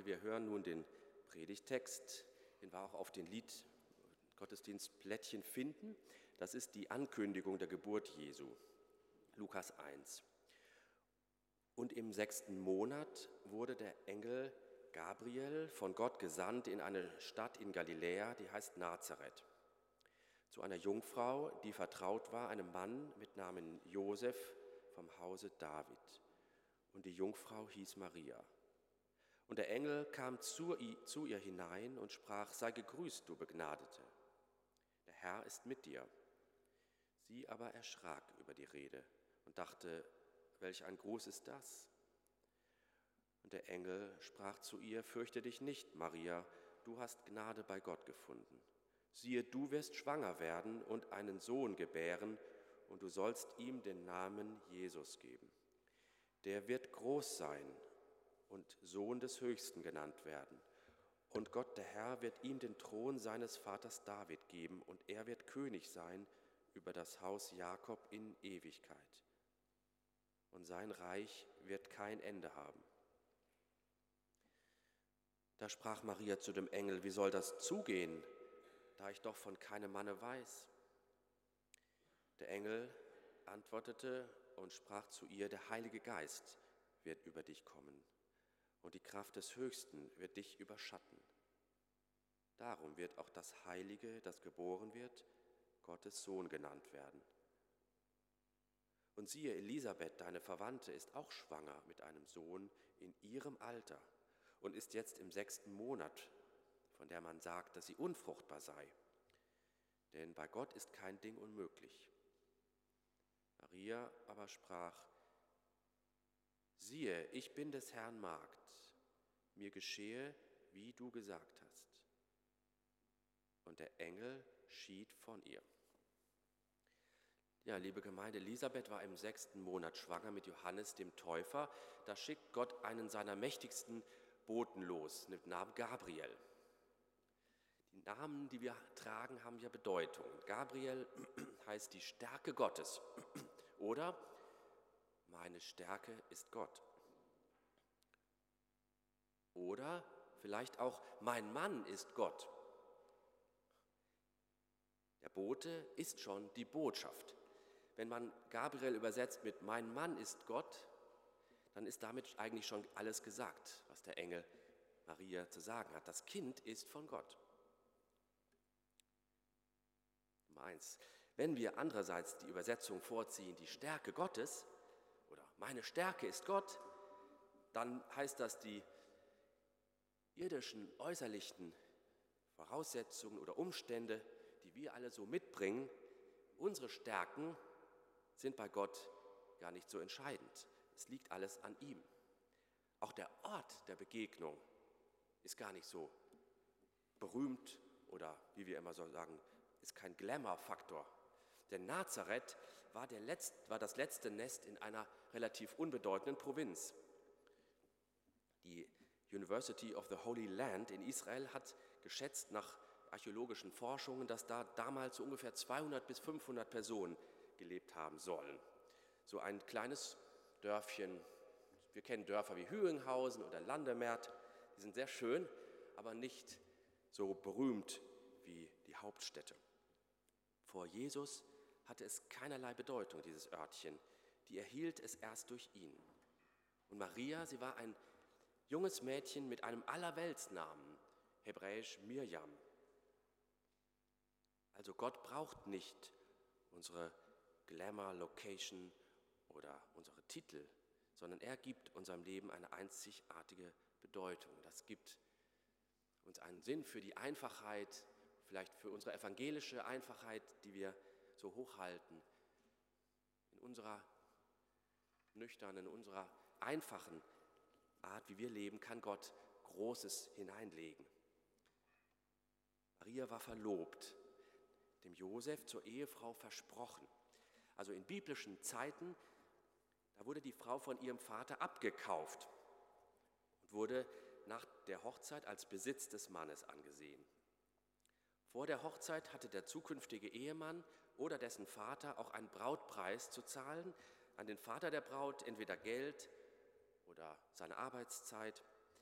Gemeinde, wir hören nun den Predigttext, den wir auch auf den Gottesdienstplättchen finden. Das ist die Ankündigung der Geburt Jesu, Lukas 1. Und im 6. Monat wurde der Engel Gabriel von Gott gesandt in eine Stadt in Galiläa, die heißt Nazareth, zu einer Jungfrau, die vertraut war, einem Mann mit Namen Josef vom Hause David. Und die Jungfrau hieß Maria. Und der Engel kam zu ihr hinein und sprach: Sei gegrüßt, du Begnadete, der Herr ist mit dir. Sie aber erschrak über die Rede und dachte: Welch ein Gruß ist das? Und der Engel sprach zu ihr: Fürchte dich nicht, Maria, du hast Gnade bei Gott gefunden. Siehe, du wirst schwanger werden und einen Sohn gebären, und du sollst ihm den Namen Jesus geben. Der wird groß sein und Sohn des Höchsten genannt werden. Und Gott, der Herr, wird ihm den Thron seines Vaters David geben, und er wird König sein über das Haus Jakob in Ewigkeit. Und sein Reich wird kein Ende haben. Da sprach Maria zu dem Engel: Wie soll das zugehen, da ich doch von keinem Manne weiß? Der Engel antwortete und sprach zu ihr: Der Heilige Geist wird über dich kommen, und die Kraft des Höchsten wird dich überschatten. Darum wird auch das Heilige, das geboren wird, Gottes Sohn genannt werden. Und siehe, Elisabeth, deine Verwandte, ist auch schwanger mit einem Sohn in ihrem Alter und ist jetzt im 6. Monat, von der man sagt, dass sie unfruchtbar sei. Denn bei Gott ist kein Ding unmöglich. Maria aber sprach: Siehe, ich bin des Herrn Magd, mir geschehe, wie du gesagt hast. Und der Engel schied von ihr. Ja, liebe Gemeinde, Elisabeth war im 6. Monat schwanger mit Johannes dem Täufer. Da schickt Gott einen seiner mächtigsten Boten los, mit Namen Gabriel. Die Namen, die wir tragen, haben ja Bedeutung. Gabriel heißt die Stärke Gottes oder meine Stärke ist Gott. Oder vielleicht auch mein Mann ist Gott. Der Bote ist schon die Botschaft. Wenn man Gabriel übersetzt mit mein Mann ist Gott, dann ist damit eigentlich schon alles gesagt, was der Engel Maria zu sagen hat. Das Kind ist von Gott. Nummer 1. Wenn wir andererseits die Übersetzung vorziehen, die Stärke Gottes oder meine Stärke ist Gott, dann heißt das, die irdischen, äußerlichen Voraussetzungen oder Umstände, die wir alle so mitbringen, unsere Stärken sind bei Gott gar nicht so entscheidend. Es liegt alles an ihm. Auch der Ort der Begegnung ist gar nicht so berühmt oder, wie wir immer so sagen, ist kein Glamour-Faktor. Denn Nazareth war das letzte Nest in einer relativ unbedeutenden Provinz. Die University of the Holy Land in Israel hat geschätzt nach archäologischen Forschungen, dass da damals so ungefähr 200 bis 500 Personen gelebt haben sollen. So ein kleines Dörfchen, wir kennen Dörfer wie Hüinghausen oder Landemerth, die sind sehr schön, aber nicht so berühmt wie die Hauptstädte. Vor Jesus hatte es keinerlei Bedeutung, dieses Örtchen, die erhielt es erst durch ihn. Und Maria, sie war ein junges Mädchen mit einem Allerweltsnamen, hebräisch Mirjam. Also Gott braucht nicht unsere Glamour-Location oder unsere Titel, sondern er gibt unserem Leben eine einzigartige Bedeutung. Das gibt uns einen Sinn für die Einfachheit, vielleicht für unsere evangelische Einfachheit, die wir so hochhalten. In unserer nüchternen, in unserer einfachen Art, wie wir leben, kann Gott Großes hineinlegen. Maria war verlobt, dem Josef zur Ehefrau versprochen. Also in biblischen Zeiten, da wurde die Frau von ihrem Vater abgekauft und wurde nach der Hochzeit als Besitz des Mannes angesehen. Vor der Hochzeit hatte der zukünftige Ehemann oder dessen Vater auch einen Brautpreis zu zahlen, an den Vater der Braut entweder Geld oder seine Arbeitszeit.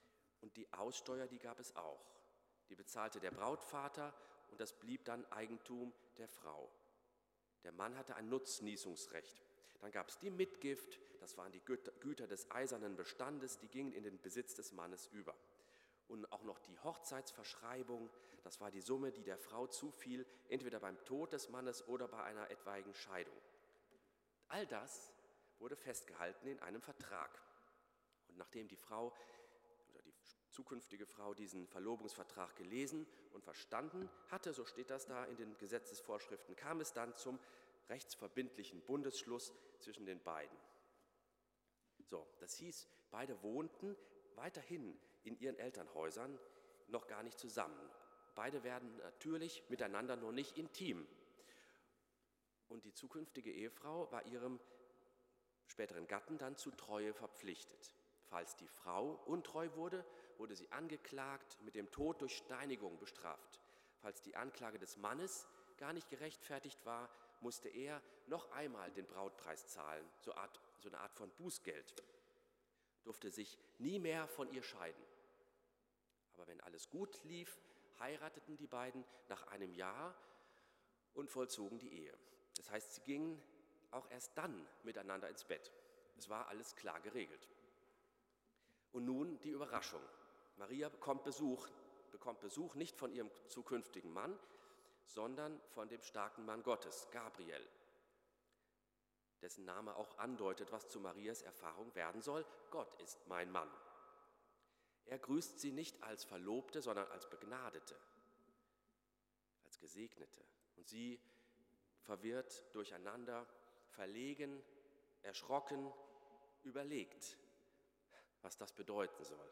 Und die Aussteuer, die gab es auch. Die bezahlte der Brautvater und das blieb dann Eigentum der Frau. Der Mann hatte ein Nutznießungsrecht. Dann gab es die Mitgift, das waren die Güter des eisernen Bestandes, die gingen in den Besitz des Mannes über. Und auch noch die Hochzeitsverschreibung, das war die Summe, die der Frau zufiel, entweder beim Tod des Mannes oder bei einer etwaigen Scheidung. All das wurde festgehalten in einem Vertrag. Und nachdem die Frau oder die zukünftige Frau diesen Verlobungsvertrag gelesen und verstanden hatte, so steht das da in den Gesetzesvorschriften, kam es dann zum rechtsverbindlichen Bundesschluss zwischen den beiden. So, das hieß, beide wohnten weiterhin in ihren Elternhäusern noch gar nicht zusammen. Beide werden natürlich miteinander nur nicht intim. Und die zukünftige Ehefrau war ihrem späteren Gatten dann zu Treue verpflichtet. Falls die Frau untreu wurde, wurde sie angeklagt, mit dem Tod durch Steinigung bestraft. Falls die Anklage des Mannes gar nicht gerechtfertigt war, musste er noch einmal den Brautpreis zahlen, so eine Art von Bußgeld, durfte sich nie mehr von ihr scheiden. Aber wenn alles gut lief, heirateten die beiden nach einem Jahr und vollzogen die Ehe. Das heißt, sie gingen auch erst dann miteinander ins Bett. Es war alles klar geregelt. Und nun die Überraschung. Maria bekommt Besuch nicht von ihrem zukünftigen Mann, sondern von dem starken Mann Gottes, Gabriel, dessen Name auch andeutet, was zu Marias Erfahrung werden soll: Gott ist mein Mann. Er grüßt sie nicht als Verlobte, sondern als Begnadete, als Gesegnete. Und sie, verwirrt, durcheinander, verlegen, erschrocken, überlegt, was das bedeuten soll.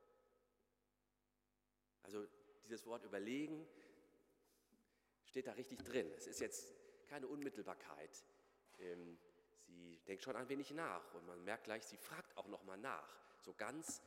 Also dieses Wort überlegen steht da richtig drin. Es ist jetzt keine Unmittelbarkeit. Sie denkt schon ein wenig nach und man merkt gleich, sie fragt auch noch mal nach. So ganz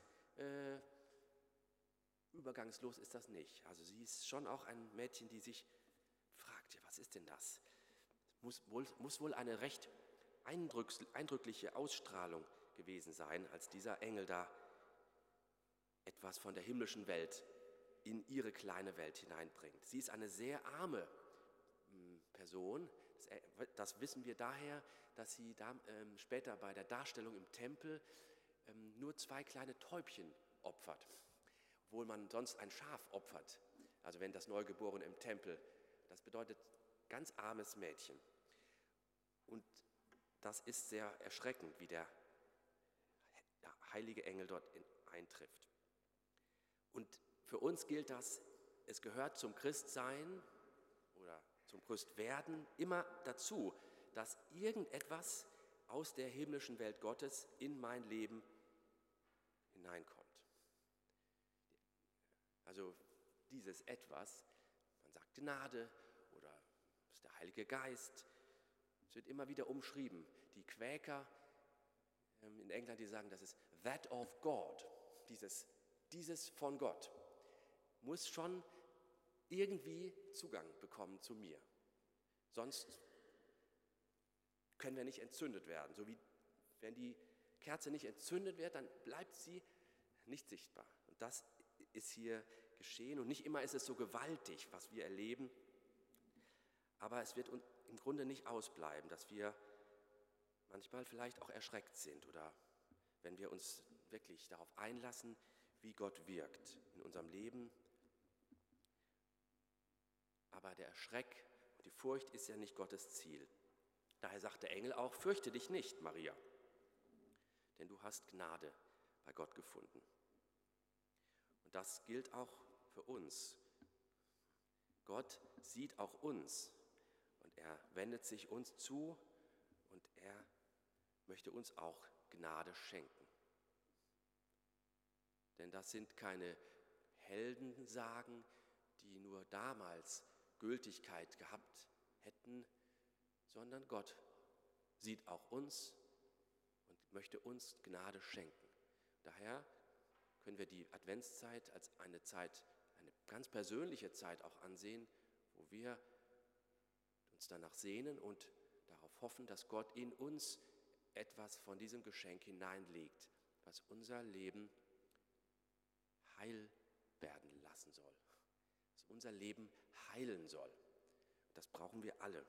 übergangslos ist das nicht. Also sie ist schon auch ein Mädchen, die sich fragt, ja, was ist denn das? Muss wohl eine recht eindrückliche Ausstrahlung gewesen sein, als dieser Engel da etwas von der himmlischen Welt in ihre kleine Welt hineinbringt. Sie ist eine sehr arme Person. Das wissen wir daher, dass sie später bei der Darstellung im Tempel nur 2 kleine Täubchen opfert, obwohl man sonst ein Schaf opfert. Also wenn das Neugeborene im Tempel, das bedeutet ganz armes Mädchen. Und das ist sehr erschreckend, wie der heilige Engel dort eintrifft. Und für uns gilt das, es gehört zum Christsein oder zum Christwerden immer dazu, dass irgendetwas aus der himmlischen Welt Gottes in mein Leben hineinkommt. Also dieses Etwas, man sagt Gnade oder ist der Heilige Geist, es wird immer wieder umschrieben. Die Quäker in England, die sagen, das ist that of God, dieses von Gott, muss schon irgendwie Zugang bekommen zu mir. Sonst können wir nicht entzündet werden. So wie wenn die Kerze nicht entzündet wird, dann bleibt sie nicht sichtbar. Und das ist hier geschehen. Und nicht immer ist es so gewaltig, was wir erleben. Aber es wird im Grunde nicht ausbleiben, dass wir manchmal vielleicht auch erschreckt sind oder wenn wir uns wirklich darauf einlassen, wie Gott wirkt in unserem Leben. Aber der Schreck und die Furcht ist ja nicht Gottes Ziel. Daher sagt der Engel auch: Fürchte dich nicht, Maria, denn du hast Gnade bei Gott gefunden. Und das gilt auch für uns. Gott sieht auch uns und er wendet sich uns zu und er möchte uns auch Gnade schenken. Denn das sind keine Heldensagen, die nur damals Gültigkeit gehabt hätten, sondern Gott sieht auch uns und möchte uns Gnade schenken. Daher können wir die Adventszeit als eine ganz persönliche Zeit auch ansehen, wo wir uns danach sehnen und darauf hoffen, dass Gott in uns etwas von diesem Geschenk hineinlegt, was unser Leben heil werden lassen soll, dass unser Leben heilen soll. Das brauchen wir alle.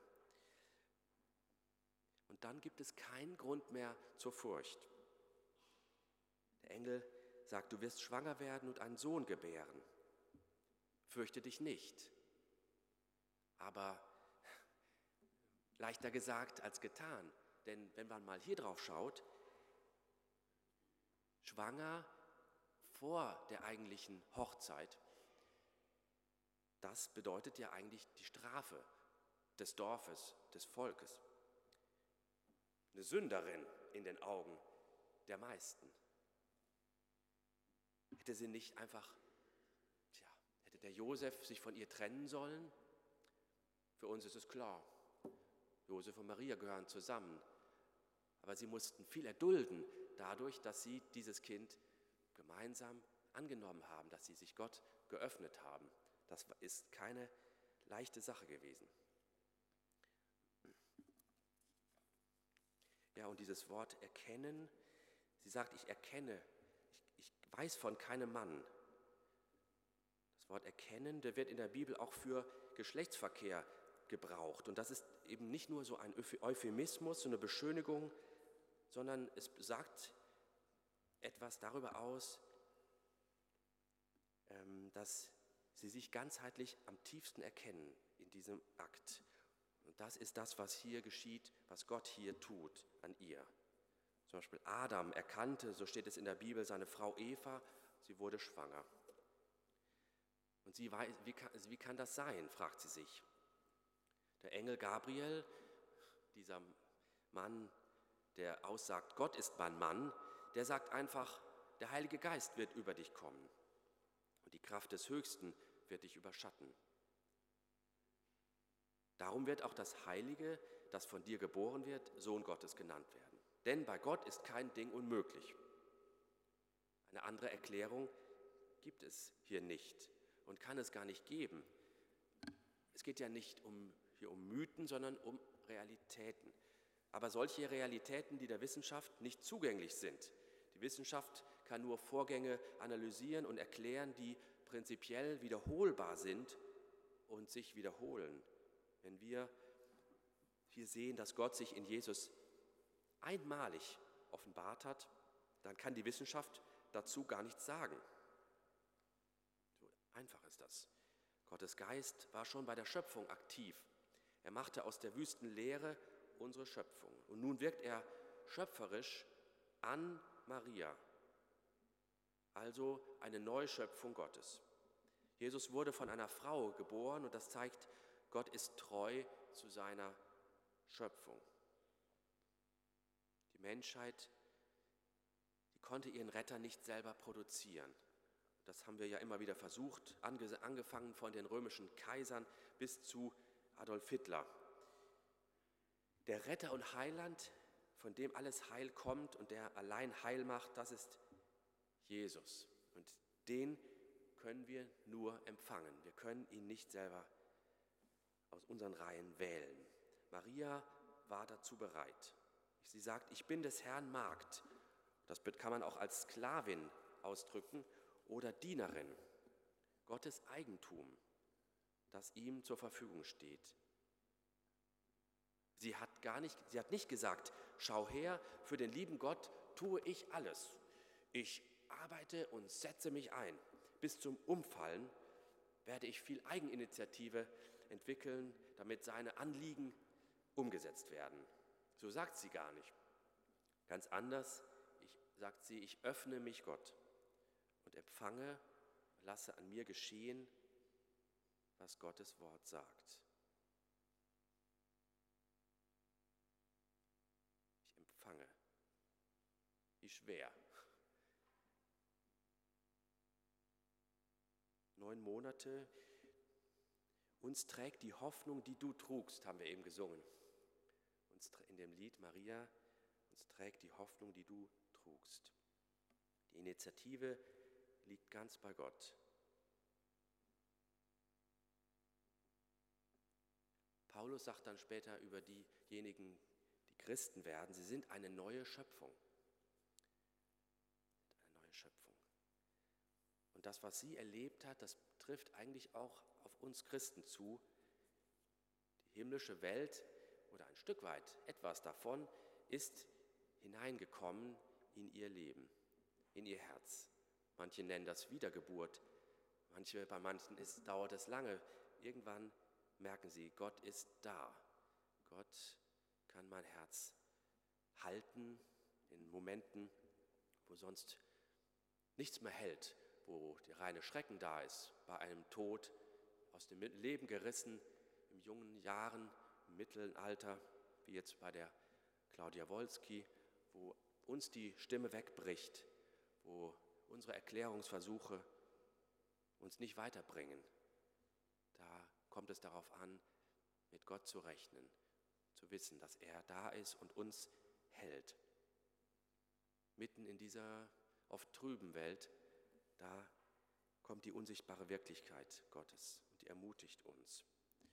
Und dann gibt es keinen Grund mehr zur Furcht. Der Engel sagt, du wirst schwanger werden und einen Sohn gebären. Fürchte dich nicht. Aber leichter gesagt als getan. Denn wenn man mal hier drauf schaut, schwanger vor der eigentlichen Hochzeit, das bedeutet ja eigentlich die Strafe des Dorfes, des Volkes. Eine Sünderin in den Augen der meisten. Hätte sie nicht einfach, hätte der Josef sich von ihr trennen sollen? Für uns ist es klar, Josef und Maria gehören zusammen. Aber sie mussten viel erdulden dadurch, dass sie dieses Kind gemeinsam angenommen haben, dass sie sich Gott geöffnet haben. Das ist keine leichte Sache gewesen. Ja, und dieses Wort erkennen, sie sagt, ich erkenne, ich weiß von keinem Mann. Das Wort erkennen, der wird in der Bibel auch für Geschlechtsverkehr gebraucht. Und das ist eben nicht nur so ein Euphemismus, so eine Beschönigung, sondern es sagt etwas darüber aus, dass sie sich ganzheitlich am tiefsten erkennen in diesem Akt. Und das ist das, was hier geschieht, was Gott hier tut an ihr. Zum Beispiel Adam erkannte, so steht es in der Bibel, seine Frau Eva, sie wurde schwanger. Und sie weiß, wie kann das sein, fragt sie sich. Der Engel Gabriel, dieser Mann, der aussagt, Gott ist mein Mann, der sagt einfach, der Heilige Geist wird über dich kommen und die Kraft des Höchsten wird dich überschatten. Darum wird auch das Heilige, das von dir geboren wird, Sohn Gottes genannt werden. Denn bei Gott ist kein Ding unmöglich. Eine andere Erklärung gibt es hier nicht und kann es gar nicht geben. Es geht ja nicht hier um Mythen, sondern um Realitäten. Aber solche Realitäten, die der Wissenschaft nicht zugänglich sind. Die Wissenschaft kann nur Vorgänge analysieren und erklären, die prinzipiell wiederholbar sind und sich wiederholen. Wenn wir hier sehen, dass Gott sich in Jesus einmalig offenbart hat, dann kann die Wissenschaft dazu gar nichts sagen. So einfach ist das. Gottes Geist war schon bei der Schöpfung aktiv. Er machte aus der wüsten Leere unsere Schöpfung. Und nun wirkt er schöpferisch an Maria, also eine Neuschöpfung Gottes. Jesus wurde von einer Frau geboren und das zeigt, Gott ist treu zu seiner Schöpfung. Die Menschheit, die konnte ihren Retter nicht selber produzieren. Das haben wir ja immer wieder versucht, angefangen von den römischen Kaisern bis zu Adolf Hitler. Der Retter und Heiland, von dem alles Heil kommt und der allein Heil macht, das ist Jesus. Und den können wir nur empfangen. Wir können ihn nicht selber aus unseren Reihen wählen. Maria war dazu bereit. Sie sagt, ich bin des Herrn Magd. Das kann man auch als Sklavin ausdrücken oder Dienerin. Gottes Eigentum, das ihm zur Verfügung steht. Sie hat nicht gesagt, schau her, für den lieben Gott tue ich alles. Ich arbeite und setze mich ein. Bis zum Umfallen werde ich viel Eigeninitiative entwickeln, damit seine Anliegen umgesetzt werden. So sagt sie gar nicht. Ganz anders sagt sie, ich öffne mich Gott und empfange, lasse an mir geschehen, was Gottes Wort sagt. Ich empfange. Wie schwer. 9 Monate. Uns trägt die Hoffnung, die du trugst, haben wir eben gesungen. Uns in dem Lied Maria, uns trägt die Hoffnung, die du trugst. Die Initiative liegt ganz bei Gott. Paulus sagt dann später über diejenigen, die Christen werden, sie sind eine neue Schöpfung. Eine neue Schöpfung. Und Und das, was sie erlebt hat, das trifft eigentlich auch auf uns Christen zu. Die himmlische Welt oder ein Stück weit etwas davon ist hineingekommen in ihr Leben, in ihr Herz. Manche nennen das Wiedergeburt, bei manchen dauert es lange. Irgendwann merken sie, Gott ist da. Gott kann mein Herz halten in Momenten, wo sonst nichts mehr hält, wo der reine Schrecken da ist, bei einem Tod, aus dem Leben gerissen, in jungen Jahren, im mittleren Alter, wie jetzt bei der Claudia Wolski, wo uns die Stimme wegbricht, wo unsere Erklärungsversuche uns nicht weiterbringen. Da kommt es darauf an, mit Gott zu rechnen, zu wissen, dass er da ist und uns hält. Mitten in dieser oft trüben Welt, da kommt die unsichtbare Wirklichkeit Gottes und die ermutigt uns.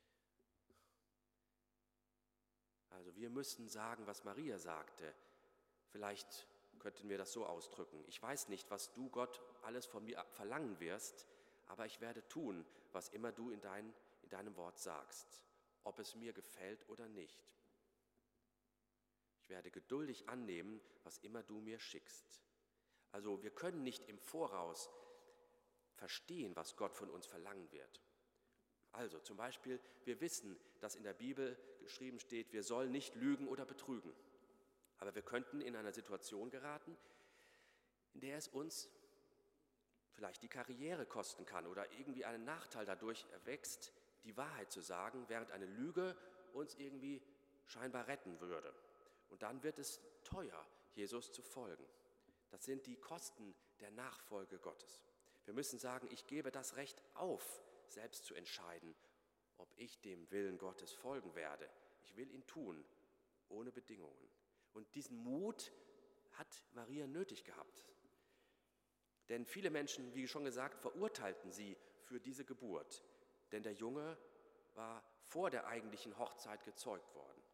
Also wir müssen sagen, was Maria sagte. Vielleicht könnten wir das so ausdrücken. Ich weiß nicht, was du, Gott, alles von mir verlangen wirst, aber ich werde tun, was immer du in deinem Wort sagst, ob es mir gefällt oder nicht. Ich werde geduldig annehmen, was immer du mir schickst. Also wir können nicht im Voraus verstehen, was Gott von uns verlangen wird. Also zum Beispiel, wir wissen, dass in der Bibel geschrieben steht, wir sollen nicht lügen oder betrügen. Aber wir könnten in eine Situation geraten, in der es uns vielleicht die Karriere kosten kann oder irgendwie einen Nachteil dadurch erwächst, die Wahrheit zu sagen, während eine Lüge uns irgendwie scheinbar retten würde. Und dann wird es teuer, Jesus zu folgen. Das sind die Kosten der Nachfolge Gottes. Wir müssen sagen, ich gebe das Recht auf, selbst zu entscheiden, ob ich dem Willen Gottes folgen werde. Ich will ihn tun, ohne Bedingungen. Und diesen Mut hat Maria nötig gehabt. Denn viele Menschen, wie schon gesagt, verurteilten sie für diese Geburt. Denn der Junge war vor der eigentlichen Hochzeit gezeugt worden.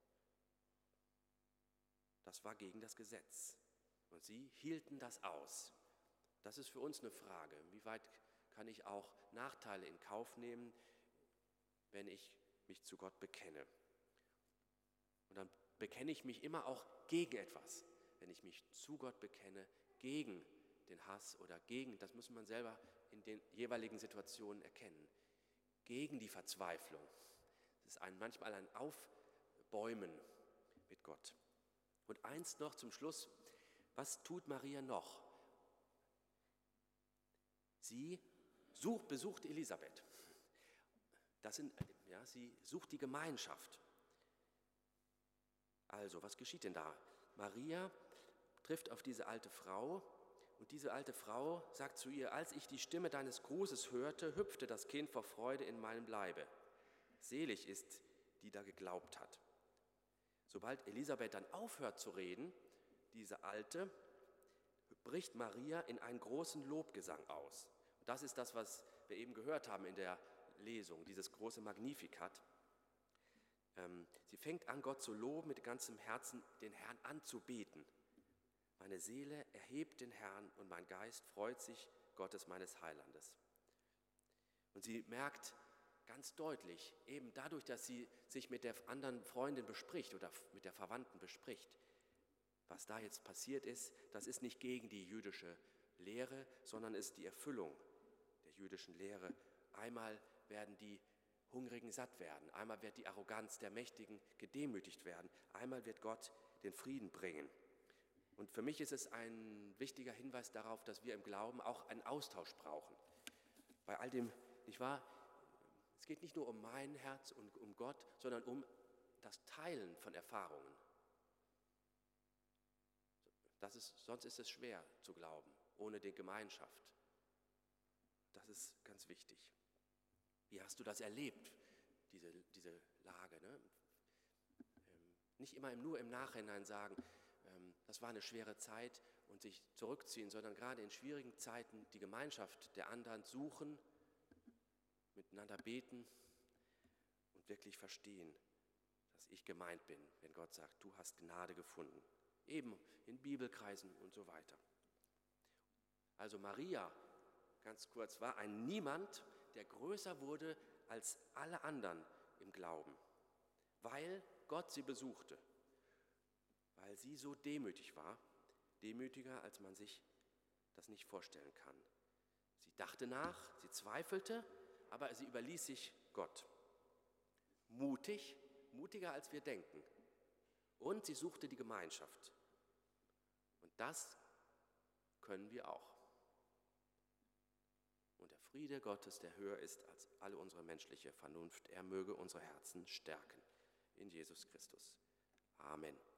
Das war gegen das Gesetz. Und sie hielten das aus. Das ist für uns eine Frage. Wie weit kann ich auch Nachteile in Kauf nehmen, wenn ich mich zu Gott bekenne? Und dann bekenne ich mich immer auch gegen etwas. Wenn ich mich zu Gott bekenne, gegen den Hass oder gegen, das muss man selber in den jeweiligen Situationen erkennen, gegen die Verzweiflung. Es ist manchmal ein Aufbäumen mit Gott. Und eins noch zum Schluss, was tut Maria noch? Sie besucht Elisabeth. Sie sucht die Gemeinschaft. Also, was geschieht denn da? Maria trifft auf diese alte Frau und diese alte Frau sagt zu ihr, als ich die Stimme deines Grußes hörte, hüpfte das Kind vor Freude in meinem Leibe. Selig ist, die da geglaubt hat. Sobald Elisabeth dann aufhört zu reden, diese Alte, bricht Maria in einen großen Lobgesang aus. Und das ist das, was wir eben gehört haben in der Lesung, dieses große Magnificat. Sie fängt an, Gott zu loben, mit ganzem Herzen den Herrn anzubeten. Meine Seele erhebt den Herrn und mein Geist freut sich Gottes meines Heilandes. Und sie merkt ganz deutlich, eben dadurch, dass sie sich mit der anderen Freundin bespricht oder mit der Verwandten bespricht, was da jetzt passiert ist, das ist nicht gegen die jüdische Lehre, sondern ist die Erfüllung der jüdischen Lehre. Einmal werden die Hungrigen satt werden, einmal wird die Arroganz der Mächtigen gedemütigt werden, einmal wird Gott den Frieden bringen. Und für mich ist es ein wichtiger Hinweis darauf, dass wir im Glauben auch einen Austausch brauchen. Bei all dem, nicht wahr? Es geht nicht nur um mein Herz und um Gott, sondern um das Teilen von Erfahrungen. Sonst ist es schwer zu glauben, ohne die Gemeinschaft. Das ist ganz wichtig. Wie hast du das erlebt, diese Lage? Ne? Nicht immer nur im Nachhinein sagen, das war eine schwere Zeit und sich zurückziehen, sondern gerade in schwierigen Zeiten die Gemeinschaft der anderen suchen, miteinander beten und wirklich verstehen, dass ich gemeint bin, wenn Gott sagt, du hast Gnade gefunden. Eben in Bibelkreisen und so weiter. Also Maria ganz kurz, war ein Niemand, der größer wurde als alle anderen im Glauben, weil Gott sie besuchte, weil sie so demütig war, demütiger, als man sich das nicht vorstellen kann. Sie dachte nach, sie zweifelte, aber sie überließ sich Gott. Mutig, mutiger als wir denken. Und sie suchte die Gemeinschaft. Und das können wir auch. Und der Friede Gottes, der höher ist als alle unsere menschliche Vernunft, er möge unsere Herzen stärken. In Jesus Christus. Amen.